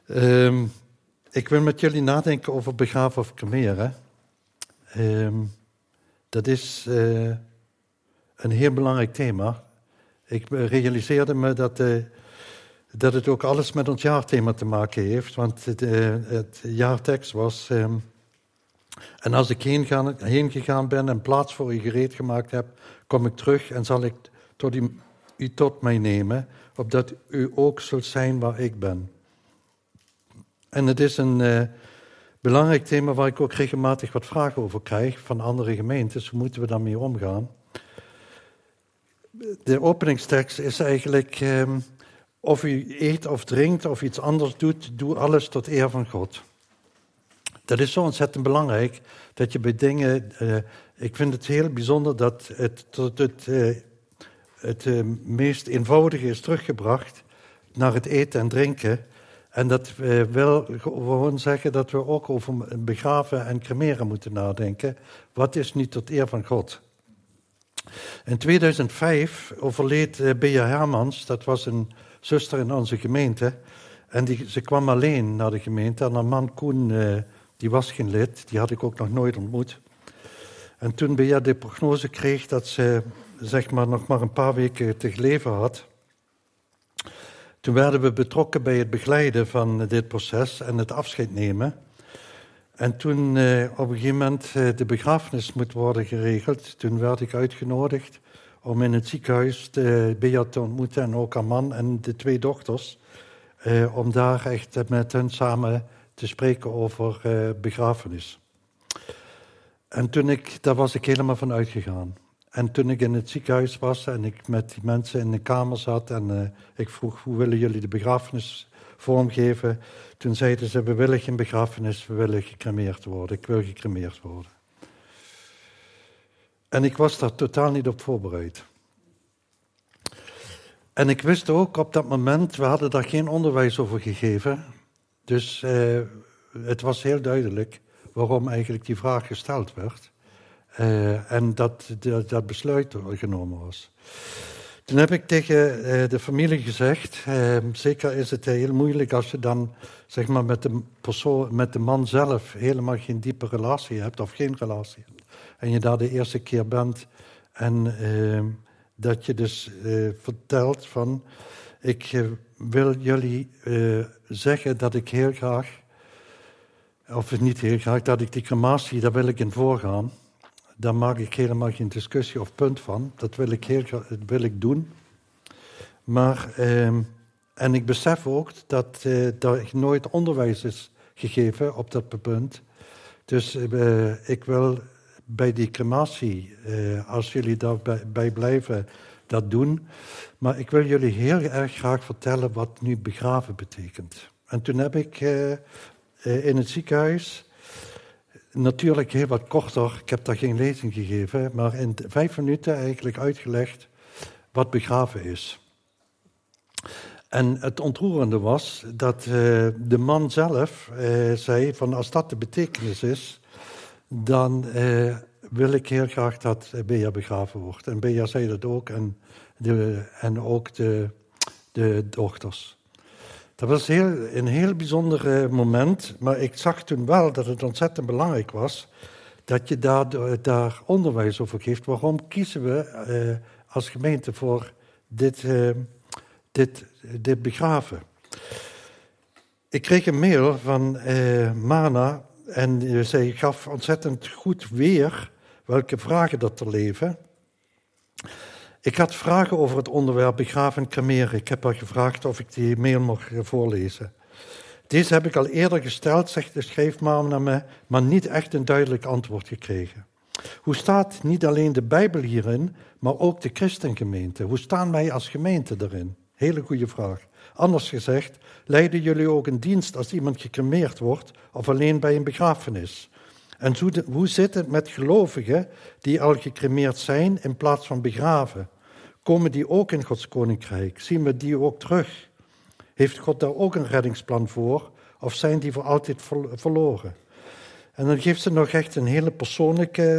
Ik wil met jullie nadenken over begraven of cremeren. Dat is een heel belangrijk thema. Ik realiseerde me dat het ook alles met ons jaarthema te maken heeft. Want het jaartekst was... en als ik heen gegaan ben en plaats voor u gereed gemaakt heb, kom ik terug en zal ik u tot mij nemen, opdat u ook zult zijn waar ik ben. En het is een belangrijk thema waar ik ook regelmatig wat vragen over krijg van andere gemeentes. Hoe moeten we daarmee omgaan? De openingstekst is eigenlijk, of u eet of drinkt of iets anders doet, doe alles tot eer van God. Dat is zo ontzettend belangrijk, dat je bij dingen... ik vind het heel bijzonder dat het tot het meest eenvoudige is teruggebracht naar het eten en drinken. En dat wil gewoon zeggen dat we ook over begraven en cremeren moeten nadenken. Wat is nu tot eer van God? In 2005 overleed Bea Hermans, dat was een zuster in onze gemeente. En ze kwam alleen naar de gemeente en haar man Koen... die was geen lid, die had ik ook nog nooit ontmoet. En toen Bea de prognose kreeg dat ze zeg maar, nog maar een paar weken te leven had, toen werden we betrokken bij het begeleiden van dit proces en het afscheid nemen. En toen op een gegeven moment de begrafenis moet worden geregeld, toen werd ik uitgenodigd om in het ziekenhuis Bea te ontmoeten en ook haar man en de 2 dochters, om daar echt met hen samen te spreken over begrafenis. En daar was ik helemaal van uitgegaan. En toen ik in het ziekenhuis was en ik met die mensen in de kamer zat en ik vroeg, hoe willen jullie de begrafenis vormgeven? Toen zeiden ze, we willen geen begrafenis, we willen gecremeerd worden. Ik wil gecremeerd worden. En ik was daar totaal niet op voorbereid. En ik wist ook op dat moment, we hadden daar geen onderwijs over gegeven. Dus het was heel duidelijk waarom eigenlijk die vraag gesteld werd. En dat besluit genomen was. Toen heb ik tegen de familie gezegd, zeker is het heel moeilijk als je dan zeg maar, met de man zelf helemaal geen diepe relatie hebt of geen relatie hebt. En je daar de eerste keer bent en dat je dus vertelt van, ik wil jullie zeggen dat ik heel graag, of niet heel graag, dat ik die crematie, daar wil ik in voorgaan. Daar maak ik helemaal geen discussie of punt van. Dat wil ik doen. Maar, en ik besef ook dat er nooit onderwijs is gegeven op dat punt. Dus ik wil bij die crematie, als jullie daarbij blijven, dat doen. Maar ik wil jullie heel erg graag vertellen wat nu begraven betekent. En toen heb ik in het ziekenhuis, natuurlijk heel wat korter, ik heb daar geen lezing gegeven, maar in 5 minuten eigenlijk uitgelegd wat begraven is. En het ontroerende was dat de man zelf zei van als dat de betekenis is, dan wil ik heel graag dat Bea begraven wordt. En Bea zei dat ook en ook de dochters. Dat was een heel bijzonder moment, maar ik zag toen wel dat het ontzettend belangrijk was dat je daar onderwijs over geeft. Waarom kiezen we als gemeente voor dit begraven? Ik kreeg een mail van Mana en zij gaf ontzettend goed weer welke vragen dat er leven. Ik had vragen over het onderwerp begraven en cremeren. Ik heb haar gevraagd of ik die mail mag voorlezen. Deze heb ik al eerder gesteld, schreef Mana naar me, maar niet echt een duidelijk antwoord gekregen. Hoe staat niet alleen de Bijbel hierin, maar ook de christengemeente? Hoe staan wij als gemeente daarin? Hele goede vraag. Anders gezegd, leiden jullie ook een dienst als iemand gecremeerd wordt of alleen bij een begrafenis? En hoe zit het met gelovigen die al gecremeerd zijn in plaats van begraven? Komen die ook in Gods koninkrijk? Zien we die ook terug? Heeft God daar ook een reddingsplan voor? Of zijn die voor altijd verloren? En dan geeft ze nog echt een hele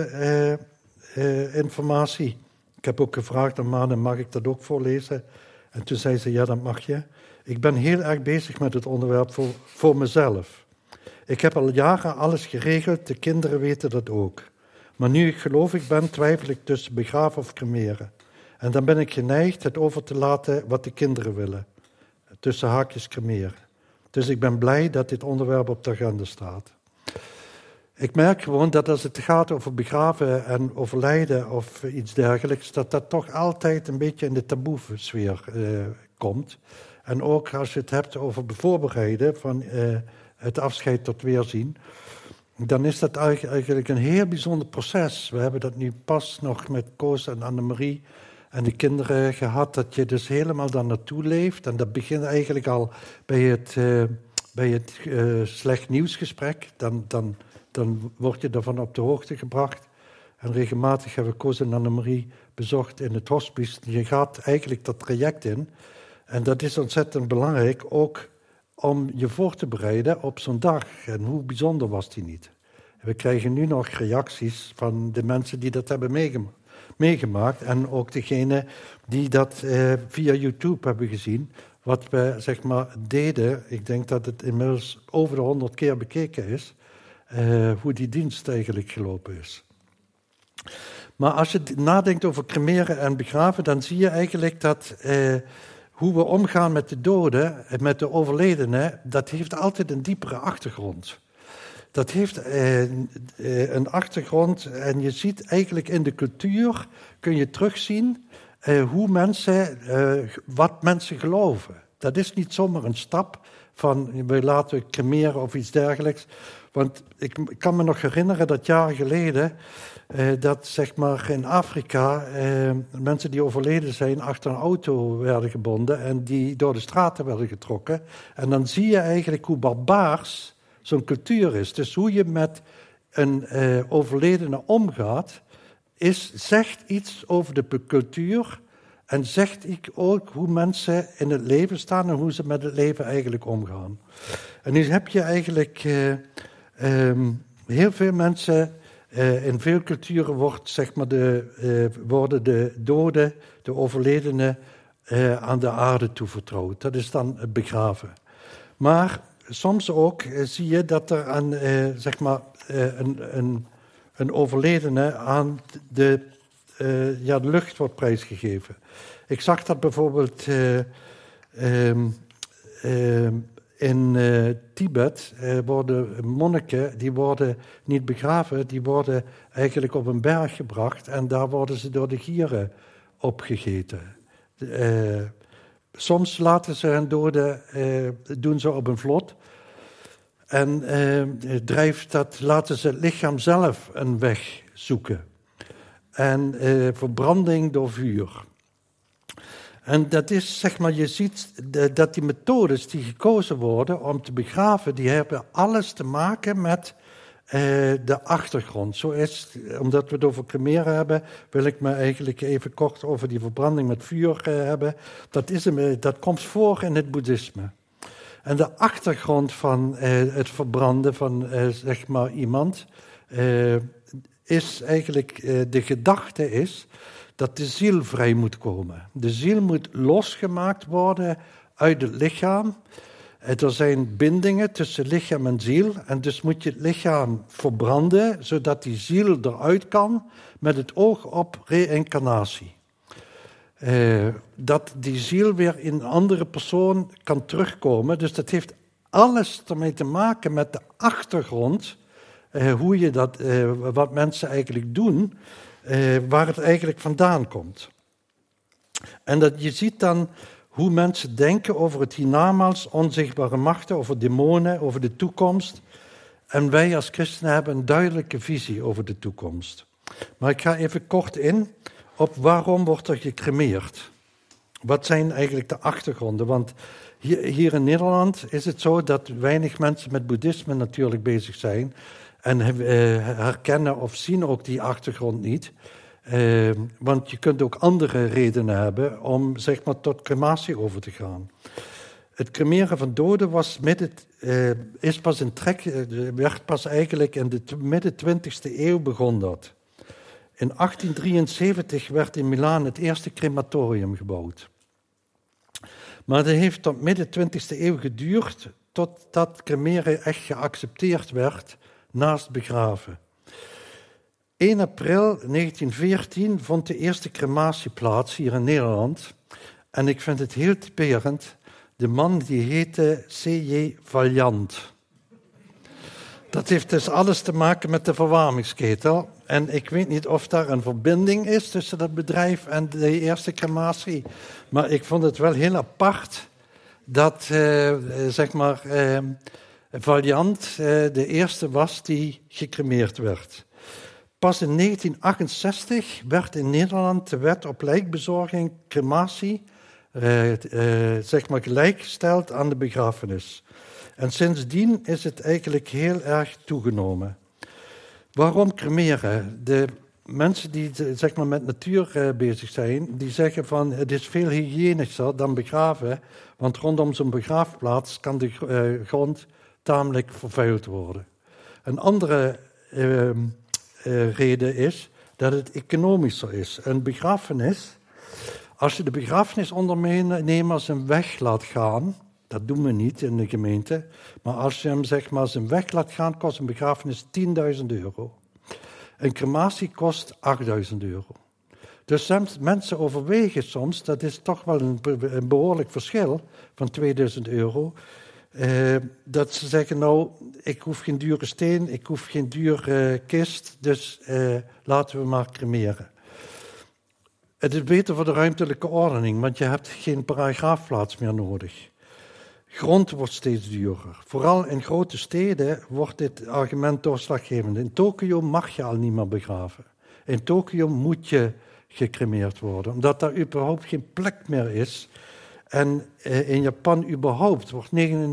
persoonlijke informatie. Ik heb ook gevraagd aan Maan, mag ik dat ook voorlezen? En toen zei ze, ja, dat mag je. Ik ben heel erg bezig met het onderwerp voor mezelf. Ik heb al jaren alles geregeld, de kinderen weten dat ook. Maar nu ik gelovig ben, twijfel ik tussen begraven of cremeren. En dan ben ik geneigd het over te laten wat de kinderen willen. Tussen haakjes cremeren. Dus ik ben blij dat dit onderwerp op de agenda staat. Ik merk gewoon dat als het gaat over begraven en overlijden of iets dergelijks, dat toch altijd een beetje in de taboe-sfeer komt. En ook als je het hebt over voorbereiden van het afscheid tot weerzien, dan is dat eigenlijk een heel bijzonder proces. We hebben dat nu pas nog met Koos en Annemarie en de kinderen gehad, dat je dus helemaal daar naartoe leeft. En dat begint eigenlijk al bij het slecht nieuwsgesprek. Dan word je daarvan op de hoogte gebracht. En regelmatig hebben we Koos en Annemarie bezocht in het hospice. Je gaat eigenlijk dat traject in. En dat is ontzettend belangrijk, ook om je voor te bereiden op zo'n dag. En hoe bijzonder was die niet? We krijgen nu nog reacties van de mensen die dat hebben meegemaakt. En ook degenen die dat via YouTube hebben gezien. Wat we zeg maar deden, ik denk dat het inmiddels over de 100 keer bekeken is. Hoe die dienst eigenlijk gelopen is. Maar als je nadenkt over cremeren en begraven, dan zie je eigenlijk dat hoe we omgaan met de doden, met de overledenen, dat heeft altijd een diepere achtergrond. Dat heeft een achtergrond en je ziet eigenlijk in de cultuur, kun je terugzien wat mensen geloven. Dat is niet zomaar een stap van we laten cremeren of iets dergelijks. Want ik kan me nog herinneren dat jaren geleden dat zeg maar in Afrika mensen die overleden zijn achter een auto werden gebonden en die door de straten werden getrokken. En dan zie je eigenlijk hoe barbaars zo'n cultuur is. Dus hoe je met een overledene omgaat, zegt iets over de cultuur en zegt ook hoe mensen in het leven staan en hoe ze met het leven eigenlijk omgaan. En nu heb je eigenlijk heel veel mensen, in veel culturen worden de doden, de overledenen aan de aarde toevertrouwd. Dat is dan het begraven. Maar soms ook zie je dat er een overledene aan de lucht wordt prijsgegeven. Ik zag dat bijvoorbeeld in Tibet worden monniken, die worden niet begraven, die worden eigenlijk op een berg gebracht en daar worden ze door de gieren opgegeten. Soms laten ze hun doden, doen ze op een vlot en laten ze het lichaam zelf een weg zoeken. En verbranding door vuur. En dat is, zeg maar, je ziet dat die methodes die gekozen worden om te begraven, die hebben alles te maken met de achtergrond. Zo is, omdat we het over cremeren hebben, wil ik me eigenlijk even kort over die verbranding met vuur hebben. Dat komt voor in het boeddhisme. En de achtergrond van het verbranden van, zeg maar, iemand, is eigenlijk, de gedachte is dat de ziel vrij moet komen. De ziel moet losgemaakt worden uit het lichaam. Er zijn bindingen tussen lichaam en ziel. En dus moet je het lichaam verbranden, zodat die ziel eruit kan met het oog op reïncarnatie. Dat die ziel weer in een andere persoon kan terugkomen. Dus dat heeft alles ermee te maken met de achtergrond. Hoe je dat, wat mensen eigenlijk doen, waar het eigenlijk vandaan komt. En dat je ziet dan hoe mensen denken over het hiernamaals, onzichtbare machten, over demonen, over de toekomst. En wij als christenen hebben een duidelijke visie over de toekomst. Maar ik ga even kort in op waarom wordt er gecremeerd. Wat zijn eigenlijk de achtergronden? Want hier in Nederland is het zo dat weinig mensen met boeddhisme natuurlijk bezig zijn en herkennen of zien ook die achtergrond niet. Want je kunt ook andere redenen hebben om, zeg maar, tot crematie over te gaan. Het cremeren van doden is pas in trek, werd pas eigenlijk in de midden 20e eeuw begon dat. In 1873 werd in Milaan het eerste crematorium gebouwd. Maar het heeft tot midden 20e eeuw geduurd totdat cremeren echt geaccepteerd werd naast begraven. 1 april 1914 vond de eerste crematie plaats hier in Nederland. En ik vind het heel typerend. De man die heette C.J. Valiant. Dat heeft dus alles te maken met de verwarmingsketel. En ik weet niet of daar een verbinding is tussen dat bedrijf en de eerste crematie. Maar ik vond het wel heel apart dat Valiant de eerste was die gecremeerd werd. Pas in 1968 werd in Nederland de wet op lijkbezorging, crematie, gelijkgesteld aan de begrafenis. En sindsdien is het eigenlijk heel erg toegenomen. Waarom cremeren? De mensen die met natuur bezig zijn, die zeggen van het is veel hygiënischer dan begraven, want rondom zo'n begraafplaats kan de grond tamelijk vervuild worden. Een andere reden is dat het economischer is. Een begrafenis, als je de begrafenisondernemer zijn weg laat gaan, dat doen we niet in de gemeente, maar als je hem zijn weg laat gaan, kost een begrafenis €10.000. Een crematie kost €8.000. Dus mensen overwegen soms, dat is toch wel een behoorlijk verschil van €2.000, dat ze zeggen, nou, ik hoef geen dure steen, ik hoef geen dure kist, dus laten we maar cremeren. Het is beter voor de ruimtelijke ordening, want je hebt geen begraafplaats meer nodig. Grond wordt steeds duurder. Vooral in grote steden wordt dit argument doorslaggevend. In Tokio mag je al niet meer begraven. In Tokio moet je gecremeerd worden, omdat daar überhaupt geen plek meer is. En in Japan überhaupt wordt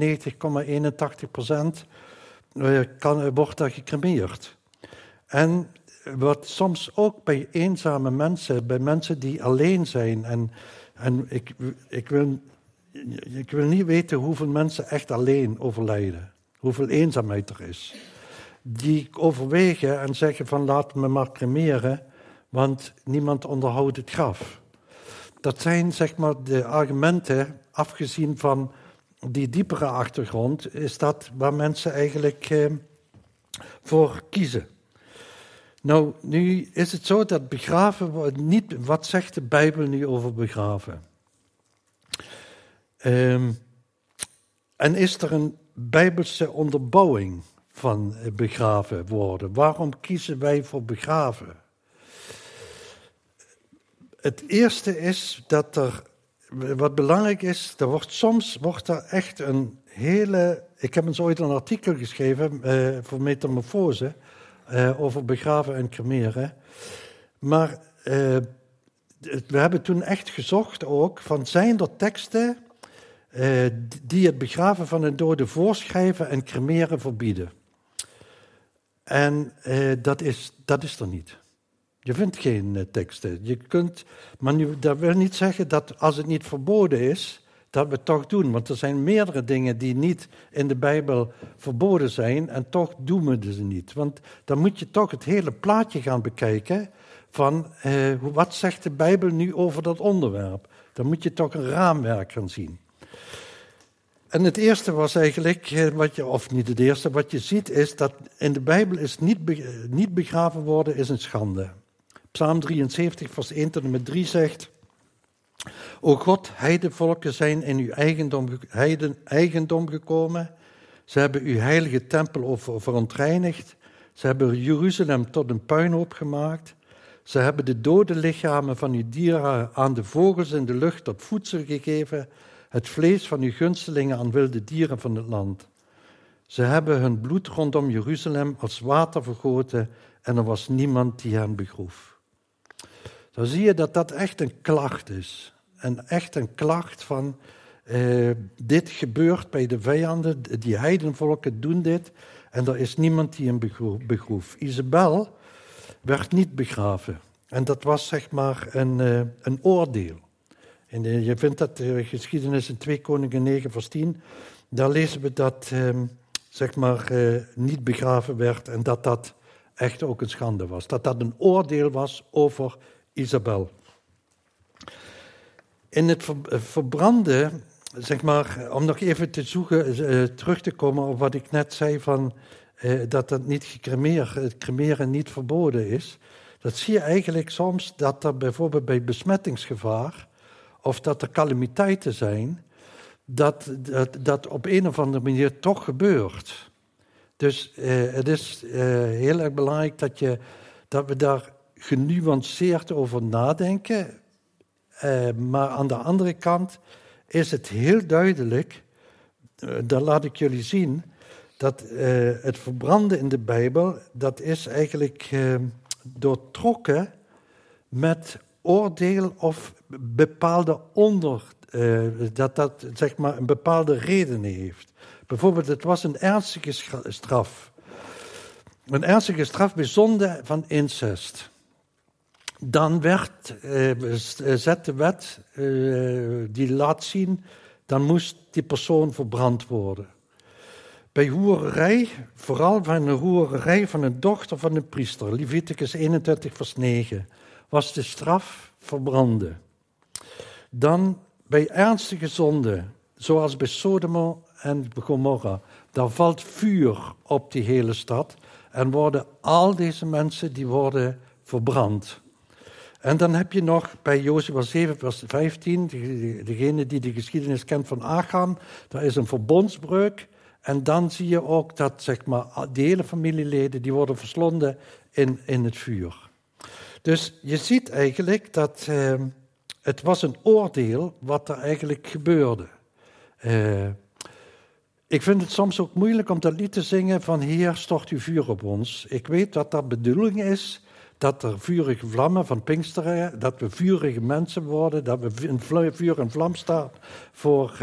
99,81% wordt daar gecremeerd. En wat soms ook bij eenzame mensen, bij mensen die alleen zijn, en ik wil niet weten hoeveel mensen echt alleen overlijden, hoeveel eenzaamheid er is. Die overwegen en zeggen van laten we maar cremeren, want niemand onderhoudt het graf. Dat zijn de argumenten, afgezien van die diepere achtergrond, is dat waar mensen eigenlijk voor kiezen. Nou, nu is het zo dat begraven niet. Wat zegt de Bijbel nu over begraven? En is er een Bijbelse onderbouwing van begraven worden? Waarom kiezen wij voor begraven? Het eerste is dat wat belangrijk is, soms wordt er echt een hele. Ik heb eens ooit een artikel geschreven voor Metamorfose over begraven en cremeren. Maar we hebben toen echt gezocht ook van zijn er teksten die het begraven van een dode voorschrijven en cremeren verbieden. En dat is er niet. Je vindt geen teksten. Maar dat wil niet zeggen dat als het niet verboden is, dat we het toch doen. Want er zijn meerdere dingen die niet in de Bijbel verboden zijn en toch doen we ze niet. Want dan moet je toch het hele plaatje gaan bekijken van wat zegt de Bijbel nu over dat onderwerp. Dan moet je toch een raamwerk gaan zien. En het eerste was eigenlijk, wat je ziet is dat in de Bijbel is niet begraven worden is een schande. Psalm 73, vers 1 tot en met 3 zegt: O God, heidenvolken zijn in uw eigendom gekomen. Ze hebben uw heilige tempel verontreinigd. Ze hebben Jeruzalem tot een puinhoop gemaakt. Ze hebben de dode lichamen van uw dieren aan de vogels in de lucht tot voedsel gegeven. Het vlees van uw gunstelingen aan wilde dieren van het land. Ze hebben hun bloed rondom Jeruzalem als water vergoten en er was niemand die hen begroef. Dan zie je dat dat echt een klacht is. En echt een klacht van dit gebeurt bij de vijanden, die heidenvolken doen dit en er is niemand die hem begroef. Isabel werd niet begraven en dat was een oordeel. En je vindt dat geschiedenis in 2 Koningen 9 vers 10, daar lezen we dat niet begraven werd en dat echt ook een schande was. Dat een oordeel was over Isabel. In het verbranden zeg maar, om nog even terug te komen op wat ik net zei van dat niet cremeren niet verboden is. Dat zie je eigenlijk soms dat er bijvoorbeeld bij besmettingsgevaar of dat er calamiteiten zijn, dat op een of andere manier toch gebeurt. Dus het is heel erg belangrijk dat we daar genuanceerd over nadenken. Maar aan de andere kant is het heel duidelijk, dat laat ik jullie zien, dat het verbranden in de Bijbel, dat is eigenlijk doortrokken met oordeel of bepaalde dat zeg maar een bepaalde reden heeft. Bijvoorbeeld, het was een ernstige straf. Een ernstige straf bij zonde van incest. Dan zet de wet die laat zien, dan moest die persoon verbrand worden. Bij hoererij, vooral van een hoererij van een dochter van een priester, Leviticus 21 vers 9, was de straf verbranden. Dan bij ernstige zonden, zoals bij Sodom en Gomorra, daar valt vuur op die hele stad en worden al deze mensen die worden verbrand. En dan heb je nog bij Jozua 7 vers 15, degene die de geschiedenis kent van Achan, daar is een verbondsbreuk. En dan zie je ook dat zeg maar, die hele familieleden die worden verslonden in het vuur. Dus je ziet eigenlijk dat het was een oordeel wat er eigenlijk gebeurde. Ik vind het soms ook moeilijk om dat lied te zingen van Heer, stort uw vuur op ons. Ik weet dat dat bedoeling is, dat er vurige vlammen van Pinksteren, dat we vurige mensen worden, dat we in vuur en vlam staan voor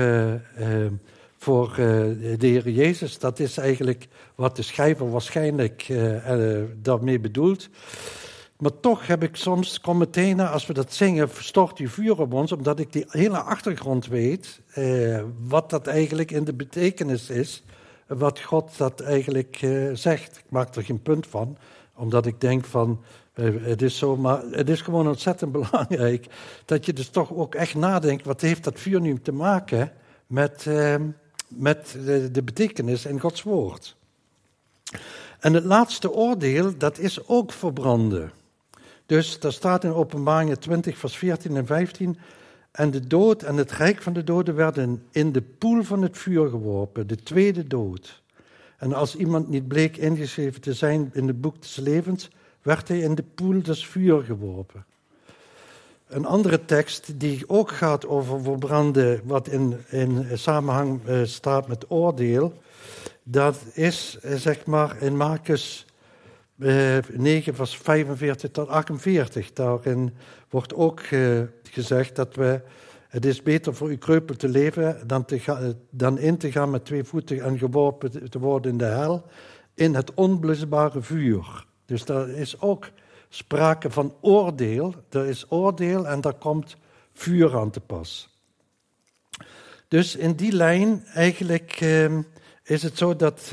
de Heer Jezus. Dat is eigenlijk wat de schrijver waarschijnlijk daarmee bedoelt. Maar toch heb ik soms, kom meteen als we dat zingen, stort uw vuur op ons, omdat ik die hele achtergrond weet, wat dat eigenlijk in de betekenis is, wat God dat eigenlijk zegt. Ik maak er geen punt van, omdat ik denk van, het is zo, maar het is gewoon ontzettend belangrijk dat je dus toch ook echt nadenkt, wat heeft dat vuur nu te maken met de betekenis in Gods woord. En het laatste oordeel, dat is ook verbranden. Dus daar staat in Openbaringen 20 vers 14 en 15... En de dood en het rijk van de doden werden in de poel van het vuur geworpen, de tweede dood. En als iemand niet bleek ingeschreven te zijn in het boek des levens, werd hij in de poel des vuur geworpen. Een andere tekst die ook gaat over verbranden, wat in samenhang staat met oordeel, dat is zeg maar in Markus 9 vers 45 tot 48. Daarin wordt ook gezegd dat het is beter voor u kreupel te leven dan in te gaan met 2 voeten en geworpen te worden in de hel, in het onblusbare vuur. Dus daar is ook sprake van oordeel. Er is oordeel en daar komt vuur aan te pas. Dus in die lijn eigenlijk is het zo dat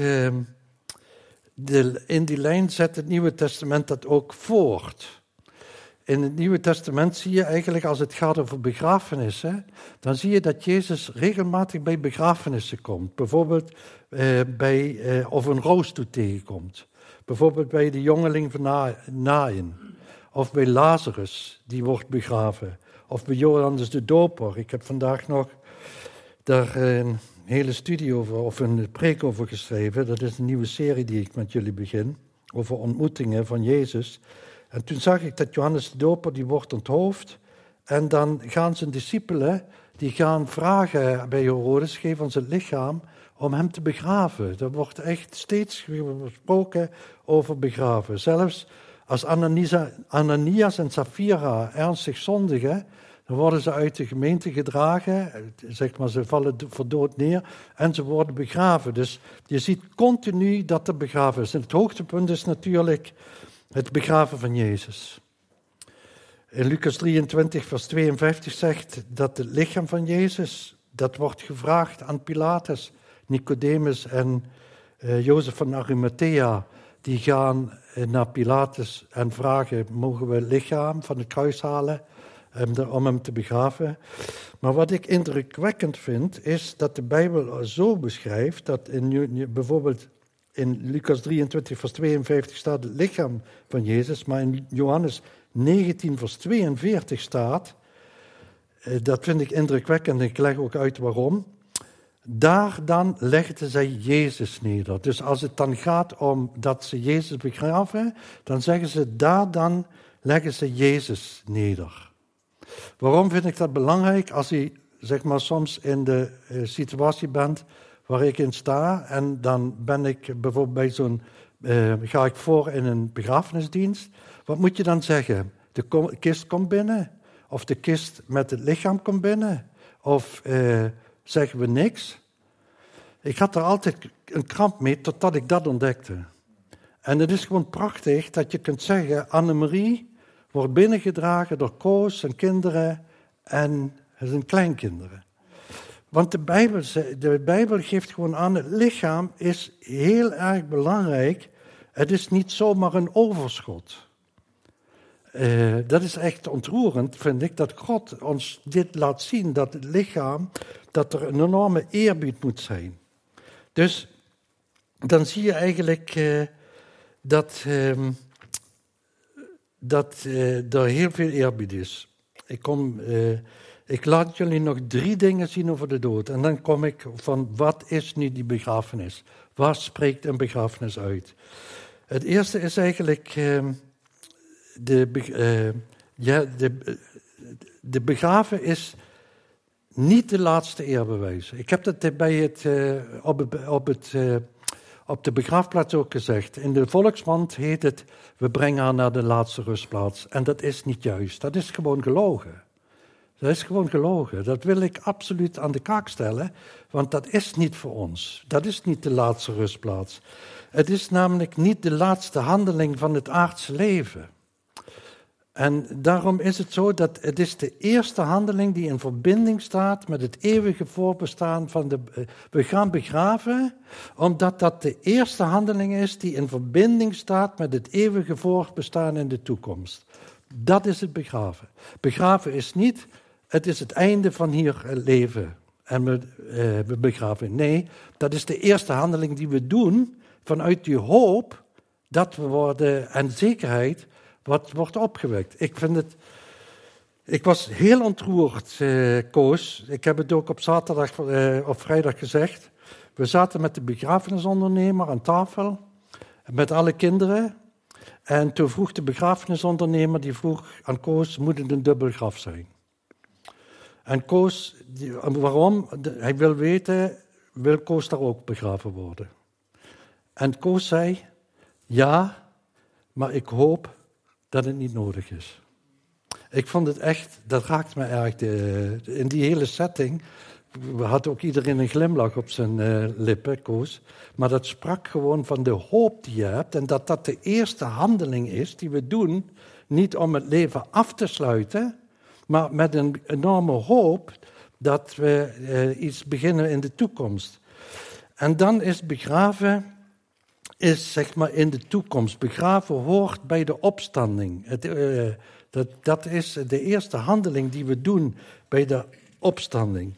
in die lijn zet het Nieuwe Testament dat ook voort. In het Nieuwe Testament zie je eigenlijk, als het gaat over begrafenissen, dan zie je dat Jezus regelmatig bij begrafenissen komt. Bijvoorbeeld of een rooster tegenkomt. Bijvoorbeeld bij de jongeling van Naïn. Of bij Lazarus, die wordt begraven. Of bij Johannes de Doper. Ik heb vandaag nog daar een hele studie over, of een preek over geschreven. Dat is een nieuwe serie die ik met jullie begin. Over ontmoetingen van Jezus. En toen zag ik dat Johannes de Doper, die wordt onthoofd. En dan gaan zijn discipelen, die gaan vragen bij Herodes, geef ons het lichaam, om hem te begraven. Er wordt echt steeds gesproken over begraven. Zelfs als Ananias en Sapphira ernstig zondigen, dan worden ze uit de gemeente gedragen, zeg maar, ze vallen voor dood neer en ze worden begraven. Dus je ziet continu dat er begraven is. En het hoogtepunt is natuurlijk het begraven van Jezus. In Lucas 23 vers 52 zegt dat het lichaam van Jezus, dat wordt gevraagd aan Pilatus, Nicodemus en Jozef van Arimathea, die gaan naar Pilatus en vragen, mogen we het lichaam van het kruis halen? om hem te begraven. Maar wat ik indrukwekkend vind, is dat de Bijbel zo beschrijft, dat bijvoorbeeld in Lucas 23 vers 52 staat het lichaam van Jezus, maar in Johannes 19 vers 42 staat, dat vind ik indrukwekkend en ik leg ook uit waarom. Daar dan legden zij Jezus neder. Dus als het dan gaat om dat ze Jezus begraven, dan zeggen ze daar dan leggen ze Jezus neder. Waarom vind ik dat belangrijk? Als je zeg maar soms in de situatie bent waar ik in sta en dan ben ik bijvoorbeeld bij ga ik voor in een begrafenisdienst. Wat moet je dan zeggen? De kist komt binnen? Of de kist met het lichaam komt binnen? Of zeggen we niks? Ik had er altijd een kramp mee totdat ik dat ontdekte. En het is gewoon prachtig dat je kunt zeggen, Annemarie wordt binnengedragen door Koos, zijn kinderen en zijn kleinkinderen. Want de Bijbel geeft gewoon aan, het lichaam is heel erg belangrijk. Het is niet zomaar een overschot. Dat is echt ontroerend, vind ik, dat God ons dit laat zien, dat het lichaam, dat er een enorme eerbied moet zijn. Dus dan zie je eigenlijk dat er heel veel eerbied is. Ik laat jullie nog 3 dingen zien over de dood. En dan kom ik van, wat is nu die begrafenis? Waar spreekt een begrafenis uit? Het eerste is eigenlijk de begraven is niet de laatste eerbewijs. Ik heb dat bij op de begraafplaats ook gezegd. In de volksmond heet het, we brengen haar naar de laatste rustplaats. En dat is niet juist. Dat is gewoon gelogen. Dat is gewoon gelogen. Dat wil ik absoluut aan de kaak stellen, want dat is niet voor ons. Dat is niet de laatste rustplaats. Het is namelijk niet de laatste handeling van het aardse leven. En daarom is het zo dat het is de eerste handeling die in verbinding staat met het eeuwige voorbestaan van we gaan begraven, omdat dat de eerste handeling is die in verbinding staat met het eeuwige voorbestaan in de toekomst. Dat is het begraven. Begraven is niet, het is het einde van hier leven en we begraven. Nee, dat is de eerste handeling die we doen vanuit die hoop dat we worden en zekerheid wat wordt opgewekt. Ik was heel ontroerd, Koos. Ik heb het ook op vrijdag gezegd. We zaten met de begrafenisondernemer aan tafel, met alle kinderen. En toen vroeg de begrafenisondernemer, die vroeg aan Koos, moet het een dubbel graf zijn? En Koos, waarom? Hij wil weten, wil Koos daar ook begraven worden? En Koos zei, ja, maar ik hoop dat het niet nodig is. Ik vond het echt, dat raakt me erg. In die hele setting had ook iedereen een glimlach op zijn lippen, Koos. Maar dat sprak gewoon van de hoop die je hebt. En dat dat de eerste handeling is die we doen. Niet om het leven af te sluiten, maar met een enorme hoop dat we iets beginnen in de toekomst. En dan is begraven is zeg maar in de toekomst. Begraven hoort bij de opstanding. Dat is de eerste handeling die we doen bij de opstanding.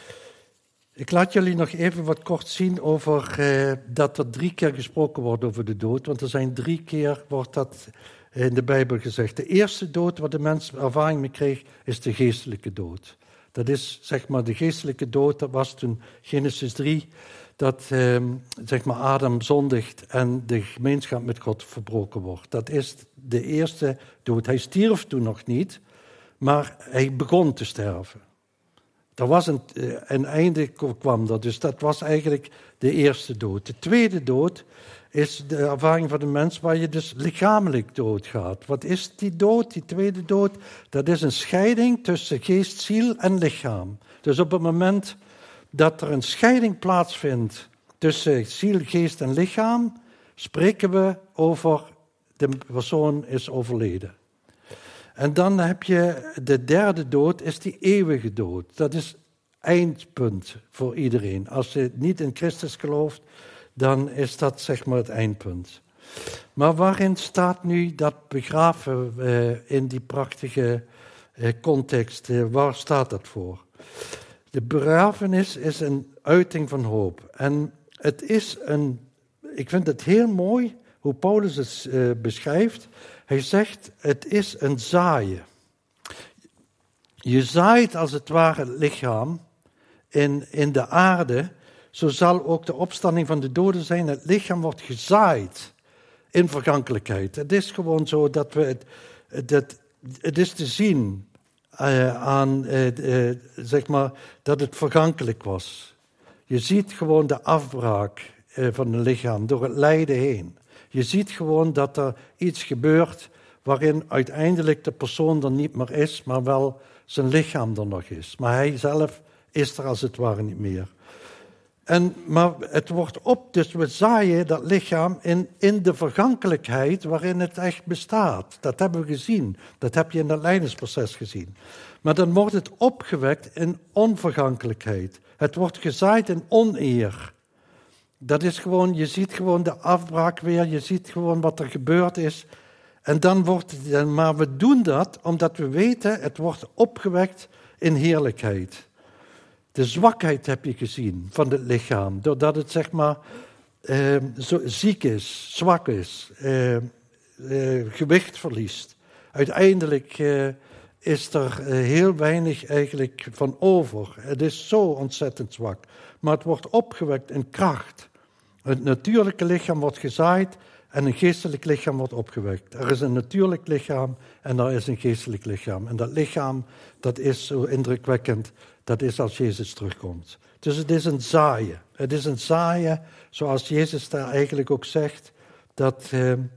Ik laat jullie nog even wat kort zien over dat er 3 keer gesproken wordt over de dood. Want er zijn 3 keer, wordt dat in de Bijbel gezegd. De eerste dood waar de mens ervaring mee kreeg, is de geestelijke dood. Dat is zeg maar de geestelijke dood, dat was toen Genesis 3... dat zeg maar Adam zondigt en de gemeenschap met God verbroken wordt. Dat is de eerste dood. Hij stierf toen nog niet, maar hij begon te sterven. Er was een einde kwam er, dus dat was eigenlijk de eerste dood. De tweede dood is de ervaring van de mens waar je dus lichamelijk doodgaat. Wat is die dood, die tweede dood? Dat is een scheiding tussen geest, ziel en lichaam. Dus op het moment dat er een scheiding plaatsvindt tussen ziel, geest en lichaam, spreken we over de persoon is overleden. En dan heb je de derde dood, is die eeuwige dood. Dat is eindpunt voor iedereen. Als je niet in Christus gelooft, dan is dat zeg maar het eindpunt. Maar waarin staat nu dat begraven in die prachtige context, waar staat dat voor? De begrafenis is een uiting van hoop. En het is ik vind het heel mooi hoe Paulus het beschrijft. Hij zegt, het is een zaaien. Je zaait als het ware het lichaam in de aarde. Zo zal ook de opstanding van de doden zijn. Het lichaam wordt gezaaid in vergankelijkheid. Het is gewoon zo dat het is te zien aan, zeg maar, dat het vergankelijk was. Je ziet gewoon de afbraak van het lichaam door het lijden heen. Je ziet gewoon dat er iets gebeurt waarin uiteindelijk de persoon er niet meer is, maar wel zijn lichaam er nog is. Maar hij zelf is er als het ware niet meer. Maar het wordt dus we zaaien dat lichaam in de vergankelijkheid waarin het echt bestaat. Dat hebben we gezien. Dat heb je in dat lijdensproces gezien. Maar dan wordt het opgewekt in onvergankelijkheid. Het wordt gezaaid in oneer. Dat is gewoon, je ziet gewoon de afbraak weer, je ziet gewoon wat er gebeurd is. En dan maar we doen dat omdat we weten, het wordt opgewekt in heerlijkheid. De zwakheid heb je gezien van het lichaam, doordat het zeg maar zo ziek is, zwak is, gewicht verliest. Uiteindelijk is er heel weinig eigenlijk van over. Het is zo ontzettend zwak. Maar het wordt opgewekt in kracht. Het natuurlijke lichaam wordt gezaaid en een geestelijk lichaam wordt opgewekt. Er is een natuurlijk lichaam en er is een geestelijk lichaam. En dat lichaam, dat is zo indrukwekkend, dat is als Jezus terugkomt. Dus het is een zaaien. Het is een zaaien, zoals Jezus daar eigenlijk ook zegt, dat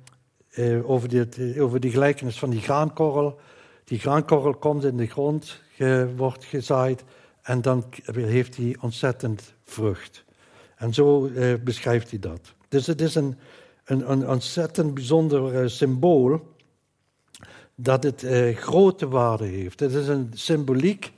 over die gelijkenis van die graankorrel. Die graankorrel komt in de grond, wordt gezaaid en dan heeft hij ontzettend vrucht. En zo beschrijft hij dat. Dus het is een ontzettend bijzonder symbool dat het grote waarde heeft. Het is een symboliek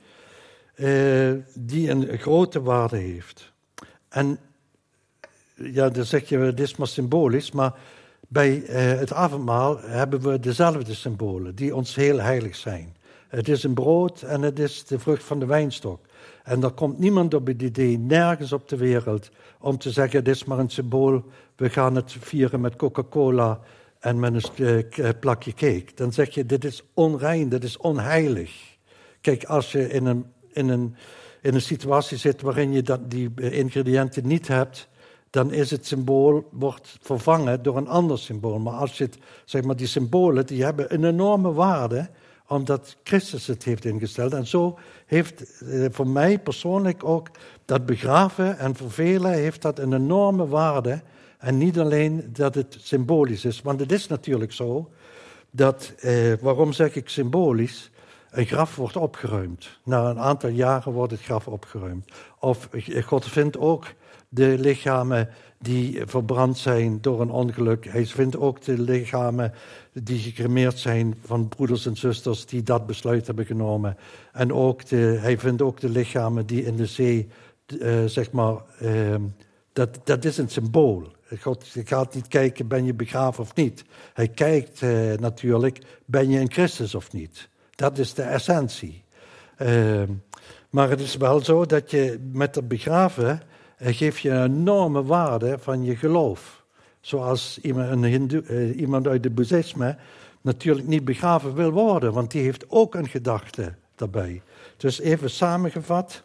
die een grote waarde heeft. En ja, dan zeg je, het is maar symbolisch, maar bij het avondmaal hebben we dezelfde symbolen die ons heel heilig zijn. Het is een brood en het is de vrucht van de wijnstok. En er komt niemand op het idee, nergens op de wereld, om te zeggen, dit is maar een symbool, we gaan het vieren met Coca-Cola en met een plakje cake. Dan zeg je, dit is onrein, dit is onheilig. Kijk, als je in een situatie zit waarin je die ingrediënten niet hebt, dan is het symbool, wordt vervangen door een ander symbool. Maar als je het, zeg maar, die symbolen, die hebben een enorme waarde, omdat Christus het heeft ingesteld. En zo heeft voor mij persoonlijk ook dat begraven, en voor velen heeft dat een enorme waarde. En niet alleen dat het symbolisch is, want het is natuurlijk zo, dat, waarom zeg ik symbolisch, een graf wordt opgeruimd. Na een aantal jaren wordt het graf opgeruimd. Of God vindt ook de lichamen die verbrand zijn door een ongeluk. Hij vindt ook de lichamen die gecremeerd zijn van broeders en zusters die dat besluit hebben genomen. En ook hij vindt ook de lichamen die in de zee, zeg maar, dat is een symbool. God gaat niet kijken, ben je begraven of niet. Hij kijkt natuurlijk, ben je in Christus of niet. Dat is de essentie. Maar het is wel zo dat je met het begraven geef je een enorme waarde van je geloof. Zoals iemand uit het boeddhisme natuurlijk niet begraven wil worden, want die heeft ook een gedachte daarbij. Dus even samengevat.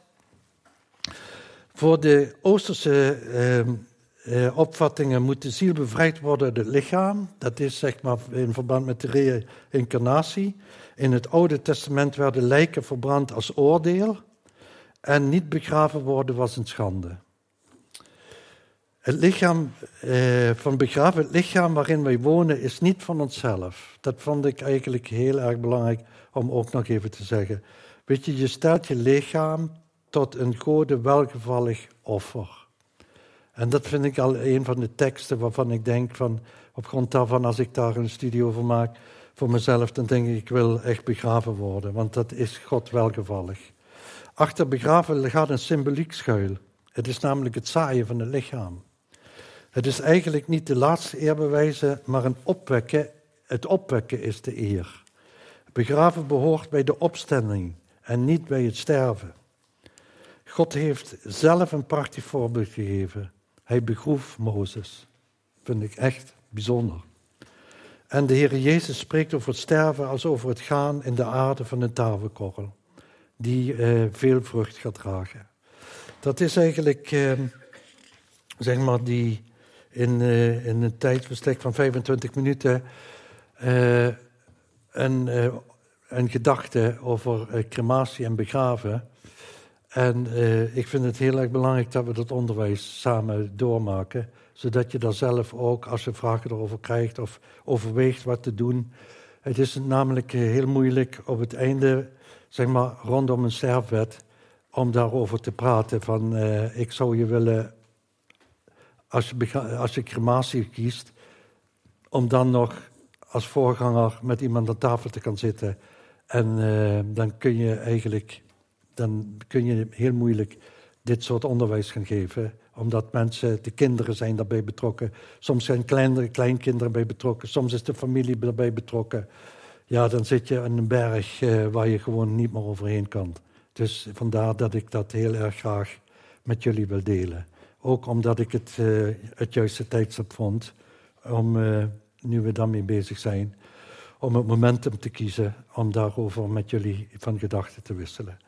Voor de Oosterse opvattingen moet de ziel bevrijd worden uit het lichaam. Dat is zeg maar in verband met de reïncarnatie. In het Oude Testament werden lijken verbrand als oordeel. En niet begraven worden was een schande. Het lichaam van begraven, het lichaam waarin wij wonen, is niet van onszelf. Dat vond ik eigenlijk heel erg belangrijk om ook nog even te zeggen. Weet je, je stelt je lichaam tot een Gode welgevallig offer. En dat vind ik al een van de teksten waarvan ik denk van, op grond daarvan, als ik daar een studie over maak voor mezelf, dan denk ik wil echt begraven worden, want dat is God welgevallig. Achter begraven gaat een symboliek schuil. Het is namelijk het zaaien van het lichaam. Het is eigenlijk niet de laatste eerbewijzen, maar een opwekken. Het opwekken is de eer. Begraven behoort bij de opstanding en niet bij het sterven. God heeft zelf een prachtig voorbeeld gegeven. Hij begroef Mozes. Vind ik echt bijzonder. En de Heer Jezus spreekt over het sterven als over het gaan in de aarde van een tafelkorrel, die veel vrucht gaat dragen. Dat is eigenlijk, zeg maar, die in een tijdsbestek van 25 minuten een gedachte over crematie en begraven. En ik vind het heel erg belangrijk dat we dat onderwijs samen doormaken, zodat je daar zelf ook, als je vragen erover krijgt of overweegt wat te doen. Het is namelijk heel moeilijk op het einde, zeg maar, rondom een sterfwet, om daarover te praten. Van, ik zou je willen, als je crematie kiest, om dan nog als voorganger met iemand aan tafel te gaan zitten. En dan kun je heel moeilijk dit soort onderwijs gaan geven, omdat de kinderen zijn daarbij betrokken. Soms zijn kleinkinderen bij betrokken, soms is de familie daarbij betrokken. Ja, dan zit je aan een berg waar je gewoon niet meer overheen kan. Dus vandaar dat ik dat heel erg graag met jullie wil delen. Ook omdat ik het juiste tijdstip vond, om, nu we daarmee bezig zijn, om het momentum te kiezen om daarover met jullie van gedachten te wisselen.